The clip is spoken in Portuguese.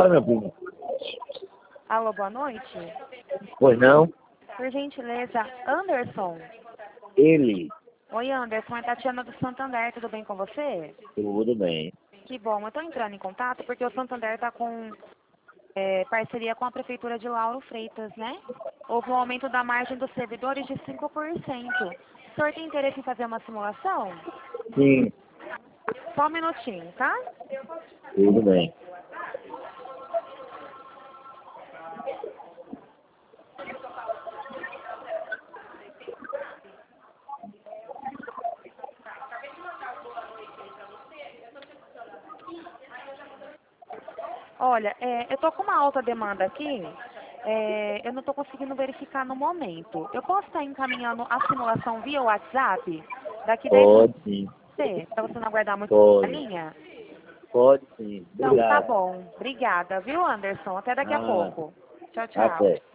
agora, meu filho. Alô, boa noite. Pois não? Por gentileza, Anderson. Ele. Oi, Anderson, é Tatiana do Santander, tudo bem com você? Tudo bem. Que bom, eu tô entrando em contato porque o Santander tá com parceria com a Prefeitura de Lauro Freitas, né? Houve um aumento da margem dos servidores de 5%. O senhor tem interesse em fazer uma simulação? Sim, Só um minutinho, tá? tudo bem. Olha, eu tô com uma alta demanda aqui, eu não tô conseguindo verificar no momento. Eu posso estar encaminhando a simulação via WhatsApp daqui 10 Pode minutos sim. para você não aguardar muito a Pode. linha? Pode sim. Então tá Obrigado. bom. Obrigada, viu, Anderson? Até daqui a Ah, pouco. Tchau, tchau. até.